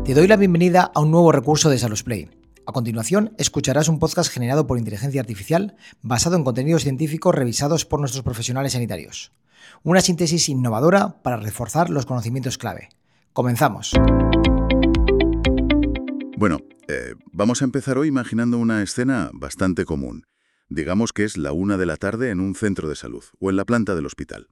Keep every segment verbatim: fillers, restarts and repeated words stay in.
Te doy la bienvenida a un nuevo recurso de SalusPlay. A continuación, escucharás un podcast generado por inteligencia artificial basado en contenidos científicos revisados por nuestros profesionales sanitarios. Una síntesis innovadora para reforzar los conocimientos clave. Comenzamos. Bueno, eh, vamos a empezar hoy imaginando una escena bastante común. Digamos que es la una de la tarde en un centro de salud o en la planta del hospital.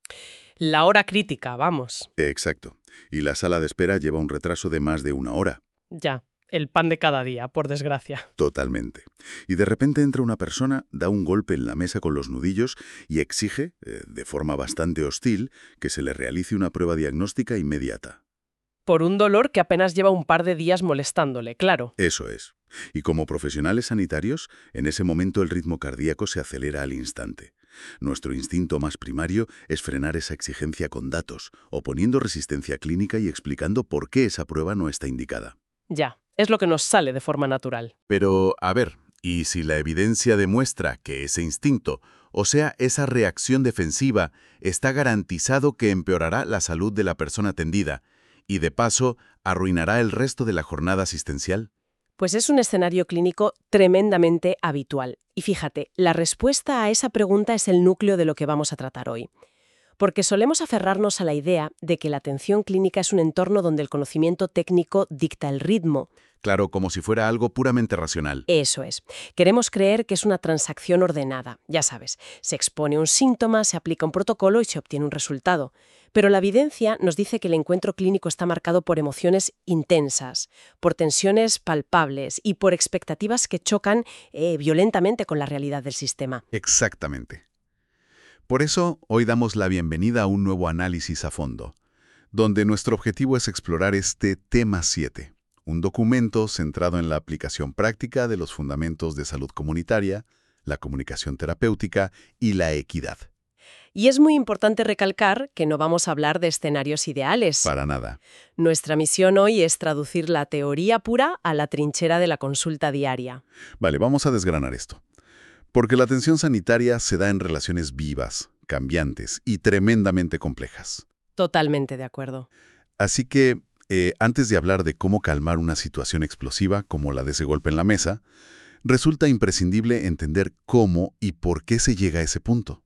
La hora crítica, vamos. Exacto. Y la sala de espera lleva un retraso de más de una hora. Ya, el pan de cada día, por desgracia. Totalmente. Y de repente entra una persona, da un golpe en la mesa con los nudillos y exige, eh, de forma bastante hostil, que se le realice una prueba diagnóstica inmediata. Por un dolor que apenas lleva un par de días molestándole, claro. Eso es. Y como profesionales sanitarios, en ese momento el ritmo cardíaco se acelera al instante. Nuestro instinto más primario es frenar esa exigencia con datos, oponiendo resistencia clínica y explicando por qué esa prueba no está indicada. Ya, es lo que nos sale de forma natural. Pero, a ver, ¿y si la evidencia demuestra que ese instinto, o sea, esa reacción defensiva, está garantizado que empeorará la salud de la persona atendida y, de paso, arruinará el resto de la jornada asistencial? Pues es un escenario clínico tremendamente habitual. Y fíjate, la respuesta a esa pregunta es el núcleo de lo que vamos a tratar hoy. Porque solemos aferrarnos a la idea de que la atención clínica es un entorno donde el conocimiento técnico dicta el ritmo. Claro, como si fuera algo puramente racional. Eso es. Queremos creer que es una transacción ordenada. Ya sabes, se expone un síntoma, se aplica un protocolo y se obtiene un resultado. Pero la evidencia nos dice que el encuentro clínico está marcado por emociones intensas, por tensiones palpables y por expectativas que chocan eh, violentamente con la realidad del sistema. Exactamente. Por eso, hoy damos la bienvenida a un nuevo análisis a fondo, donde nuestro objetivo es explorar este tema siete, un documento centrado en la aplicación práctica de los fundamentos de salud comunitaria, la comunicación terapéutica y la equidad. Y es muy importante recalcar que no vamos a hablar de escenarios ideales. Para nada. Nuestra misión hoy es traducir la teoría pura a la trinchera de la consulta diaria. Vale, vamos a desgranar esto. Porque la atención sanitaria se da en relaciones vivas, cambiantes y tremendamente complejas. Totalmente de acuerdo. Así que, eh, antes de hablar de cómo calmar una situación explosiva como la de ese golpe en la mesa, resulta imprescindible entender cómo y por qué se llega a ese punto.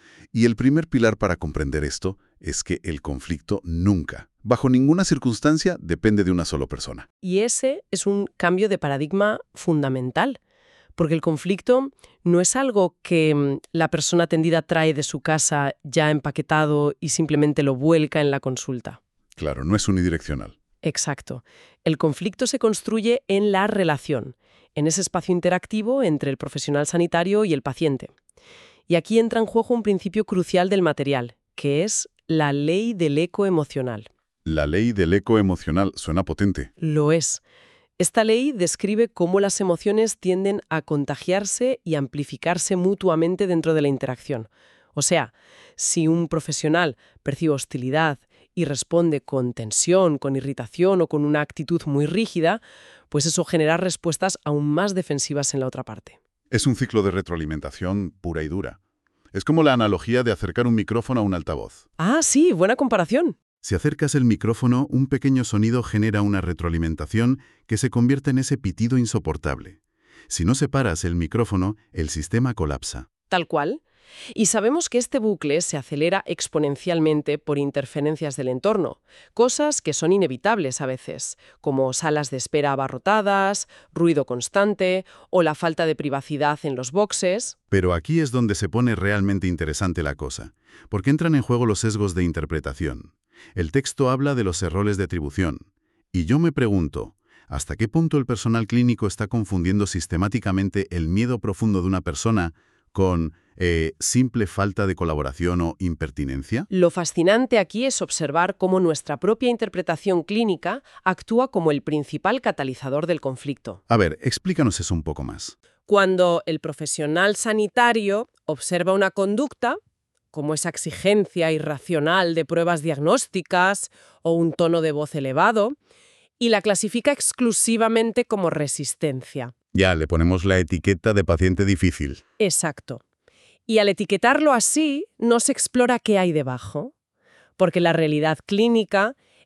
Y el primer pilar para comprender esto es que el conflicto nunca, bajo ninguna circunstancia, depende de una sola persona. Y ese es un cambio de paradigma fundamental, porque el conflicto no es algo que mm, la persona atendida trae de su casa ya empaquetado y simplemente lo vuelca en la consulta. Claro, no es unidireccional. Exacto. El conflicto se construye en la relación, en ese espacio interactivo entre el profesional sanitario y el paciente. Y aquí entra en juego un principio crucial del material, que es la ley del eco emocional. La ley del eco emocional suena potente. Lo es. Esta ley describe cómo las emociones tienden a contagiarse y amplificarse mutuamente dentro de la interacción. O sea, si un profesional percibe hostilidad y responde con tensión, con irritación o con una actitud muy rígida, pues eso genera respuestas aún más defensivas en la otra parte. Es un ciclo de retroalimentación pura y dura. Es como la analogía de acercar un micrófono a un altavoz. Ah, sí, buena comparación. Si acercas el micrófono, un pequeño sonido genera una retroalimentación que se convierte en ese pitido insoportable. Si no separas el micrófono, el sistema colapsa. Tal cual. Y sabemos que este bucle se acelera exponencialmente por interferencias del entorno, cosas que son inevitables a veces, como salas de espera abarrotadas, ruido constante o la falta de privacidad en los boxes. Pero aquí es donde se pone realmente interesante la cosa, porque entran en juego los sesgos de interpretación. El texto habla de los errores de atribución. Y yo me pregunto, ¿hasta qué punto el personal clínico está confundiendo sistemáticamente el miedo profundo de una persona con eh, simple falta de colaboración o impertinencia? Lo fascinante aquí es observar cómo nuestra propia interpretación clínica actúa como el principal catalizador del conflicto. A ver, explícanos eso un poco más. Cuando el profesional sanitario observa una conducta, como esa exigencia irracional de pruebas diagnósticas o un tono de voz elevado, y la clasifica exclusivamente como resistencia. Ya, le ponemos la etiqueta de paciente difícil. Exacto. Y al etiquetarlo así, no se explora qué hay debajo, porque la realidad clínica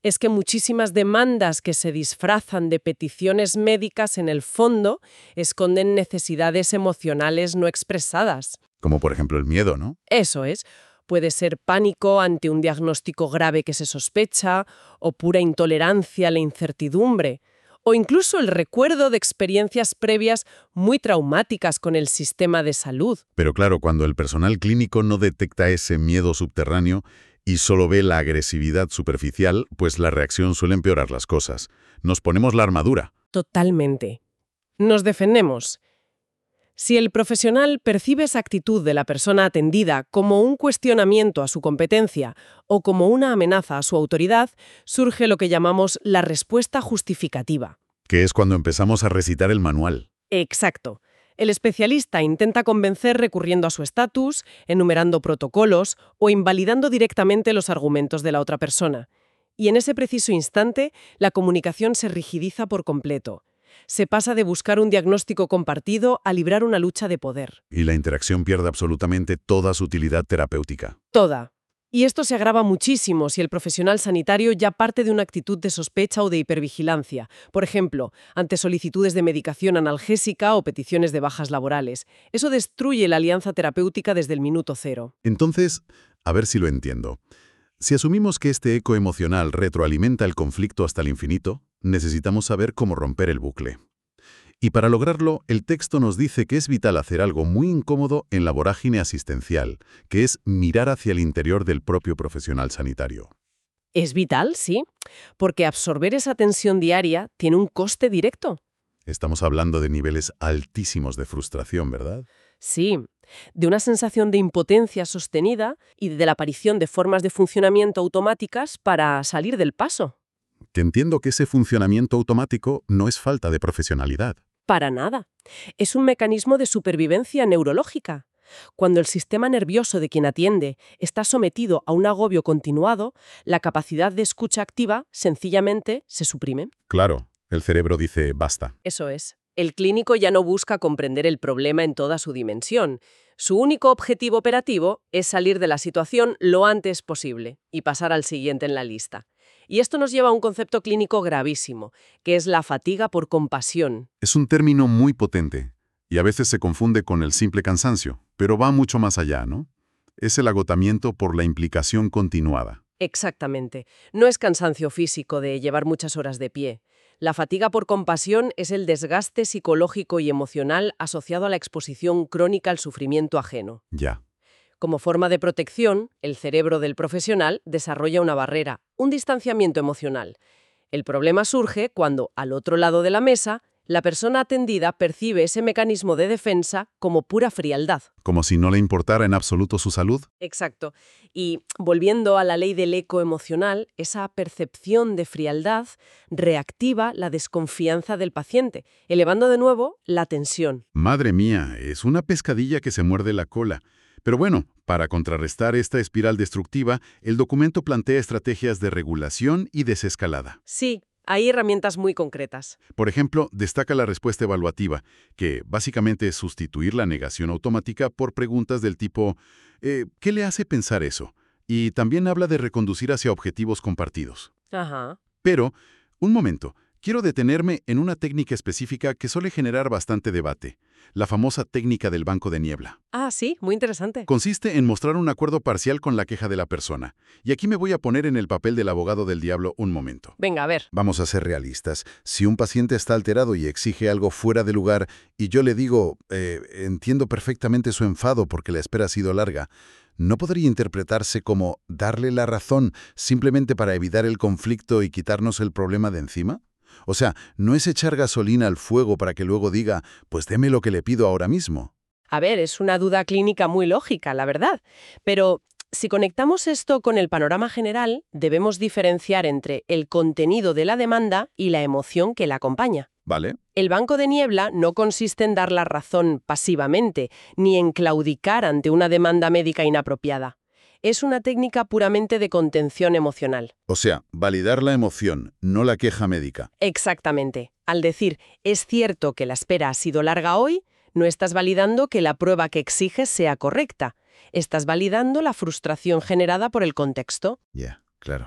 es que muchísimas demandas que se disfrazan de peticiones médicas en el fondo esconden necesidades emocionales no expresadas. Como por ejemplo el miedo, ¿no? Eso es. Puede ser pánico ante un diagnóstico grave que se sospecha, o pura intolerancia a la incertidumbre, o incluso el recuerdo de experiencias previas muy traumáticas con el sistema de salud. Pero claro, cuando el personal clínico no detecta ese miedo subterráneo y solo ve la agresividad superficial, pues la reacción suele empeorar las cosas. Nos ponemos la armadura. Totalmente. Nos defendemos. Si el profesional percibe esa actitud de la persona atendida como un cuestionamiento a su competencia o como una amenaza a su autoridad, surge lo que llamamos la respuesta justificativa. Que es cuando empezamos a recitar el manual. Exacto. El especialista intenta convencer recurriendo a su estatus, enumerando protocolos o invalidando directamente los argumentos de la otra persona. Y en ese preciso instante, la comunicación se rigidiza por completo. Se pasa de buscar un diagnóstico compartido a librar una lucha de poder. Y la interacción pierde absolutamente toda su utilidad terapéutica. Toda. Y esto se agrava muchísimo si el profesional sanitario ya parte de una actitud de sospecha o de hipervigilancia. Por ejemplo, ante solicitudes de medicación analgésica o peticiones de bajas laborales. Eso destruye la alianza terapéutica desde el minuto cero. Entonces, a ver si lo entiendo. Si asumimos que este eco emocional retroalimenta el conflicto hasta el infinito, necesitamos saber cómo romper el bucle. Y para lograrlo, el texto nos dice que es vital hacer algo muy incómodo en la vorágine asistencial, que es mirar hacia el interior del propio profesional sanitario. Es vital, sí, porque absorber esa tensión diaria tiene un coste directo. Estamos hablando de niveles altísimos de frustración, ¿verdad? Sí, de una sensación de impotencia sostenida y de la aparición de formas de funcionamiento automáticas para salir del paso. Que entiendo que ese funcionamiento automático no es falta de profesionalidad. Para nada. Es un mecanismo de supervivencia neurológica. Cuando el sistema nervioso de quien atiende está sometido a un agobio continuado, la capacidad de escucha activa sencillamente se suprime. Claro, el cerebro dice basta. Eso es. El clínico ya no busca comprender el problema en toda su dimensión. Su único objetivo operativo es salir de la situación lo antes posible y pasar al siguiente en la lista. Y esto nos lleva a un concepto clínico gravísimo, que es la fatiga por compasión. Es un término muy potente y a veces se confunde con el simple cansancio, pero va mucho más allá, ¿no? Es el agotamiento por la implicación continuada. Exactamente. No es cansancio físico de llevar muchas horas de pie. La fatiga por compasión es el desgaste psicológico y emocional asociado a la exposición crónica al sufrimiento ajeno. Ya. Como forma de protección, el cerebro del profesional desarrolla una barrera, un distanciamiento emocional. El problema surge cuando, al otro lado de la mesa, la persona atendida percibe ese mecanismo de defensa como pura frialdad. Como si no le importara en absoluto su salud. Exacto. Y volviendo a la ley del eco emocional, esa percepción de frialdad reactiva la desconfianza del paciente, elevando de nuevo la tensión. Madre mía, es una pescadilla que se muerde la cola. Pero bueno, para contrarrestar esta espiral destructiva, el documento plantea estrategias de regulación y desescalada. Sí, hay herramientas muy concretas. Por ejemplo, destaca la respuesta evaluativa, que básicamente es sustituir la negación automática por preguntas del tipo eh, ¿qué le hace pensar eso? Y también habla de reconducir hacia objetivos compartidos. Ajá. Pero, un momento, quiero detenerme en una técnica específica que suele generar bastante debate, la famosa técnica del banco de niebla. Ah, sí, muy interesante. Consiste en mostrar un acuerdo parcial con la queja de la persona. Y aquí me voy a poner en el papel del abogado del diablo un momento. Venga, a ver. Vamos a ser realistas. Si un paciente está alterado y exige algo fuera de lugar y yo le digo, eh, entiendo perfectamente su enfado porque la espera ha sido larga, ¿no podría interpretarse como darle la razón simplemente para evitar el conflicto y quitarnos el problema de encima? O sea, no es echar gasolina al fuego para que luego diga, pues deme lo que le pido ahora mismo. A ver, es una duda clínica muy lógica, la verdad. Pero si conectamos esto con el panorama general, debemos diferenciar entre el contenido de la demanda y la emoción que la acompaña. ¿Vale? El banco de niebla no consiste en dar la razón pasivamente, ni en claudicar ante una demanda médica inapropiada. Es una técnica puramente de contención emocional. O sea, validar la emoción, no la queja médica. Exactamente. Al decir, es cierto que la espera ha sido larga hoy, no estás validando que la prueba que exiges sea correcta. Estás validando la frustración generada por el contexto. Ya, yeah, claro.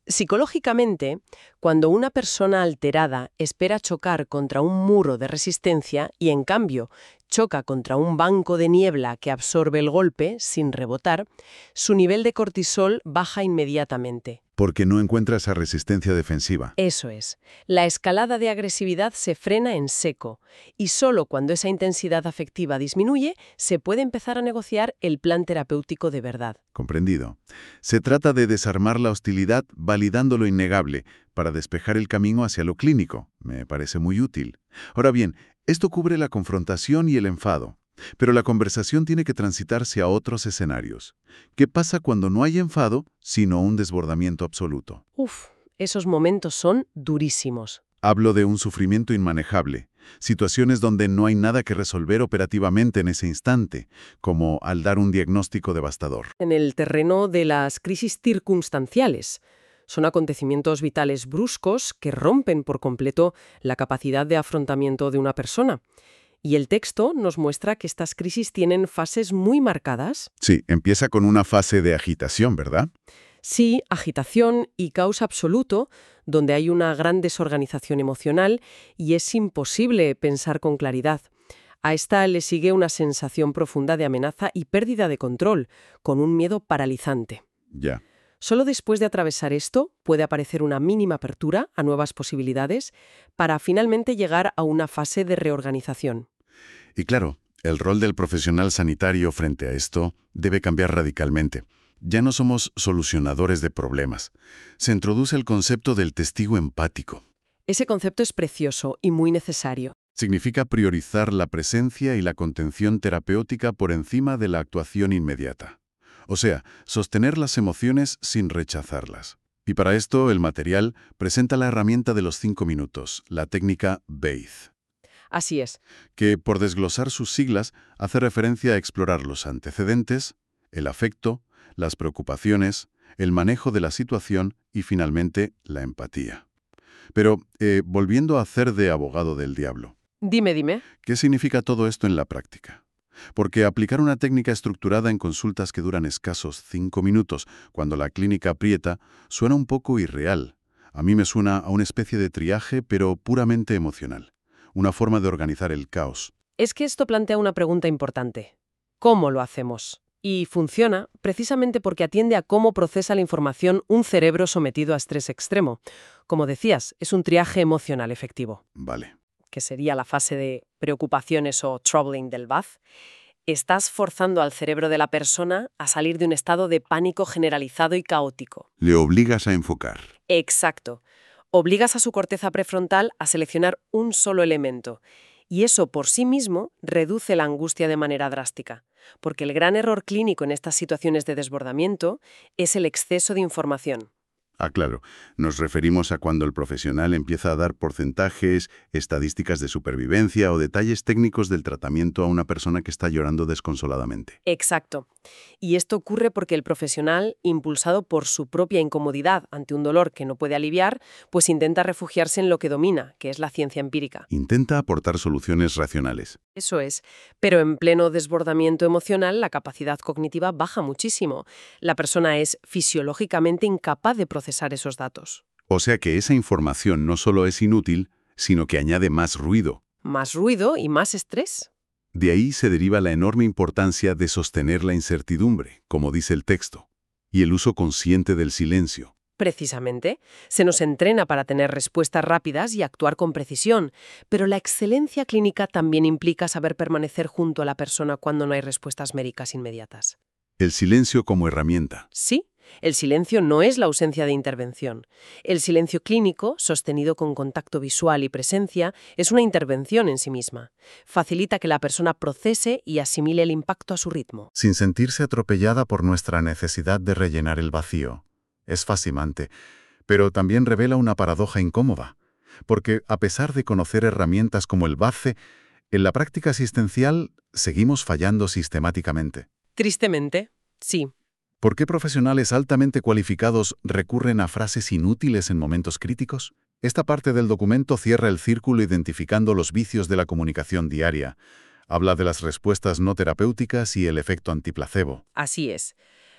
Psicológicamente, cuando una persona alterada espera chocar contra un muro de resistencia y, en cambio, choca contra un banco de niebla que absorbe el golpe sin rebotar, su nivel de cortisol baja inmediatamente. Porque no encuentra esa resistencia defensiva. Eso es. La escalada de agresividad se frena en seco y solo cuando esa intensidad afectiva disminuye se puede empezar a negociar el plan terapéutico de verdad. Comprendido. Se trata de desarmar la hostilidad validando lo innegable para despejar el camino hacia lo clínico. Me parece muy útil. Ahora bien, esto cubre la confrontación y el enfado. Pero la conversación tiene que transitarse a otros escenarios. ¿Qué pasa cuando no hay enfado, sino un desbordamiento absoluto? Uf, esos momentos son durísimos. Hablo de un sufrimiento inmanejable, situaciones donde no hay nada que resolver operativamente en ese instante, como al dar un diagnóstico devastador. En el terreno de las crisis circunstanciales. Son acontecimientos vitales bruscos que rompen por completo la capacidad de afrontamiento de una persona. Y el texto nos muestra que estas crisis tienen fases muy marcadas. Sí, empieza con una fase de agitación, ¿verdad? Sí, agitación y caos absoluto, donde hay una gran desorganización emocional y es imposible pensar con claridad. A esta le sigue una sensación profunda de amenaza y pérdida de control, con un miedo paralizante. Ya. Solo después de atravesar esto puede aparecer una mínima apertura a nuevas posibilidades para finalmente llegar a una fase de reorganización. Y claro, el rol del profesional sanitario frente a esto debe cambiar radicalmente. Ya no somos solucionadores de problemas. Se introduce el concepto del testigo empático. Ese concepto es precioso y muy necesario. Significa priorizar la presencia y la contención terapéutica por encima de la actuación inmediata. O sea, sostener las emociones sin rechazarlas. Y para esto, el material presenta la herramienta de los cinco minutos, la técnica B A I T. Así es. Que, por desglosar sus siglas, hace referencia a explorar los antecedentes, el afecto, las preocupaciones, el manejo de la situación y, finalmente, la empatía. Pero, eh, volviendo a hacer de abogado del diablo. Dime, dime. ¿Qué significa todo esto en la práctica? Porque aplicar una técnica estructurada en consultas que duran escasos cinco minutos, cuando la clínica aprieta, suena un poco irreal. A mí me suena a una especie de triaje, pero puramente emocional. Una forma de organizar el caos. Es que esto plantea una pregunta importante. ¿Cómo lo hacemos? Y funciona precisamente porque atiende a cómo procesa la información un cerebro sometido a estrés extremo. Como decías, es un triaje emocional efectivo. Vale. Que sería la fase de preocupaciones o troubling del B A Z. Estás forzando al cerebro de la persona a salir de un estado de pánico generalizado y caótico. Le obligas a enfocar. Exacto. Obligas a su corteza prefrontal a seleccionar un solo elemento. Y eso por sí mismo reduce la angustia de manera drástica. Porque el gran error clínico en estas situaciones de desbordamiento es el exceso de información. Ah, claro. Nos referimos a cuando el profesional empieza a dar porcentajes, estadísticas de supervivencia o detalles técnicos del tratamiento a una persona que está llorando desconsoladamente. Exacto. Y esto ocurre porque el profesional, impulsado por su propia incomodidad ante un dolor que no puede aliviar, pues intenta refugiarse en lo que domina, que es la ciencia empírica. Intenta aportar soluciones racionales. Eso es. Pero en pleno desbordamiento emocional, la capacidad cognitiva baja muchísimo. La persona es fisiológicamente incapaz de procesar esos datos. O sea que esa información no solo es inútil, sino que añade más ruido. Más ruido y más estrés. De ahí se deriva la enorme importancia de sostener la incertidumbre, como dice el texto, y el uso consciente del silencio. Precisamente, se nos entrena para tener respuestas rápidas y actuar con precisión, pero la excelencia clínica también implica saber permanecer junto a la persona cuando no hay respuestas médicas inmediatas. El silencio como herramienta. Sí, el silencio no es la ausencia de intervención. El silencio clínico, sostenido con contacto visual y presencia, es una intervención en sí misma. Facilita que la persona procese y asimile el impacto a su ritmo. Sin sentirse atropellada por nuestra necesidad de rellenar el vacío. Es fascinante, pero también revela una paradoja incómoda, porque a pesar de conocer herramientas como el B A C E, en la práctica asistencial seguimos fallando sistemáticamente. Tristemente, sí. ¿Por qué profesionales altamente cualificados recurren a frases inútiles en momentos críticos? Esta parte del documento cierra el círculo identificando los vicios de la comunicación diaria. Habla de las respuestas no terapéuticas y el efecto antiplacebo. Así es.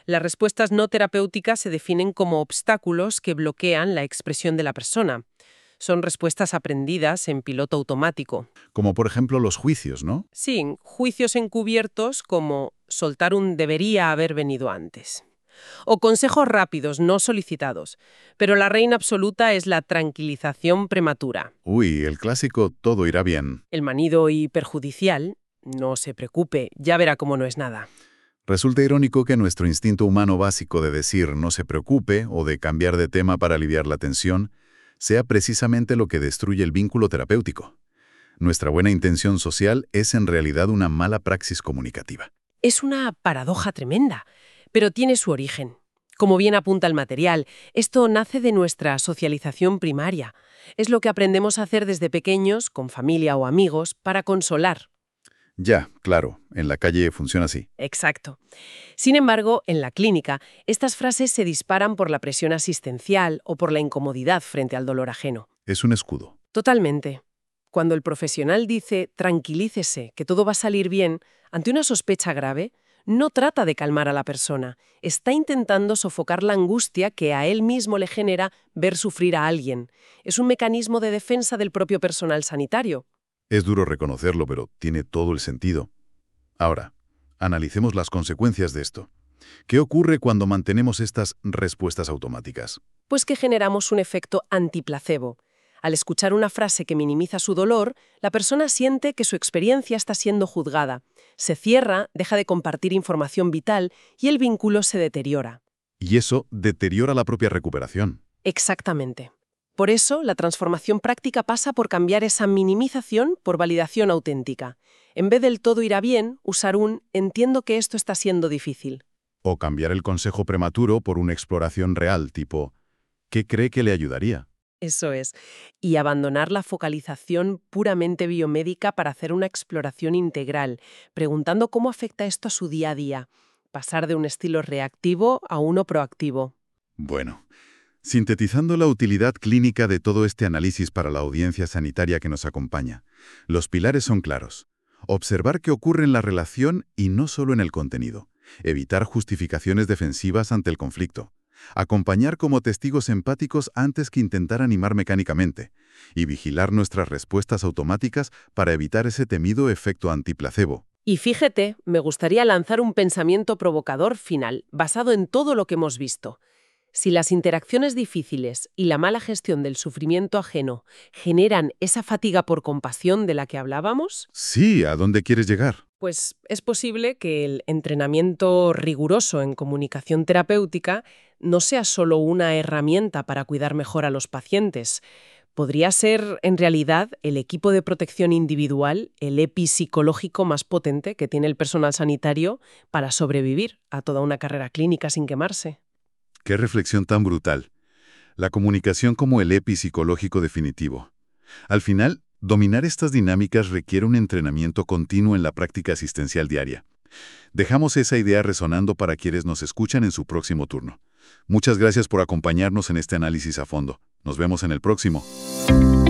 Las respuestas no terapéuticas se definen como obstáculos que bloquean la expresión de la persona. Son respuestas aprendidas en piloto automático. Como por ejemplo los juicios, ¿no? Sí, juicios encubiertos como soltar un debería haber venido antes. O consejos rápidos, no solicitados. Pero la reina absoluta es la tranquilización prematura. Uy, el clásico todo irá bien. El manido hiperjudicial, no se preocupe, ya verá cómo no es nada. Resulta irónico que nuestro instinto humano básico de decir no se preocupe o de cambiar de tema para aliviar la tensión sea precisamente lo que destruye el vínculo terapéutico. Nuestra buena intención social es en realidad una mala praxis comunicativa. Es una paradoja tremenda, pero tiene su origen. Como bien apunta el material, esto nace de nuestra socialización primaria. Es lo que aprendemos a hacer desde pequeños, con familia o amigos, para consolar. Ya, claro, en la calle funciona así. Exacto. Sin embargo, en la clínica, estas frases se disparan por la presión asistencial o por la incomodidad frente al dolor ajeno. Es un escudo. Totalmente. Cuando el profesional dice «tranquilícese, que todo va a salir bien», ante una sospecha grave, no trata de calmar a la persona, está intentando sofocar la angustia que a él mismo le genera ver sufrir a alguien. Es un mecanismo de defensa del propio personal sanitario. Es duro reconocerlo, pero tiene todo el sentido. Ahora, analicemos las consecuencias de esto. ¿Qué ocurre cuando mantenemos estas respuestas automáticas? Pues que generamos un efecto antiplacebo. Al escuchar una frase que minimiza su dolor, la persona siente que su experiencia está siendo juzgada. Se cierra, deja de compartir información vital y el vínculo se deteriora. Y eso deteriora la propia recuperación. Exactamente. Por eso, la transformación práctica pasa por cambiar esa minimización por validación auténtica. En vez del todo irá bien, usar un «entiendo que esto está siendo difícil». O cambiar el consejo prematuro por una exploración real, tipo ¿qué cree que le ayudaría? Eso es. Y abandonar la focalización puramente biomédica para hacer una exploración integral, preguntando cómo afecta esto a su día a día. Pasar de un estilo reactivo a uno proactivo. Bueno, sintetizando la utilidad clínica de todo este análisis para la audiencia sanitaria que nos acompaña, los pilares son claros. Observar qué ocurre en la relación y no solo en el contenido. Evitar justificaciones defensivas ante el conflicto. Acompañar como testigos empáticos antes que intentar animar mecánicamente. Y vigilar nuestras respuestas automáticas para evitar ese temido efecto antiplacebo. Y fíjate, me gustaría lanzar un pensamiento provocador final, basado en todo lo que hemos visto. Si las interacciones difíciles y la mala gestión del sufrimiento ajeno generan esa fatiga por compasión de la que hablábamos... Sí, ¿a dónde quieres llegar? Pues es posible que el entrenamiento riguroso en comunicación terapéutica no sea solo una herramienta para cuidar mejor a los pacientes. Podría ser, en realidad, el equipo de protección individual, el E P I psicológico más potente que tiene el personal sanitario para sobrevivir a toda una carrera clínica sin quemarse. ¡Qué reflexión tan brutal! La comunicación como el E P I psicológico definitivo. Al final, dominar estas dinámicas requiere un entrenamiento continuo en la práctica asistencial diaria. Dejamos esa idea resonando para quienes nos escuchan en su próximo turno. Muchas gracias por acompañarnos en este análisis a fondo. Nos vemos en el próximo.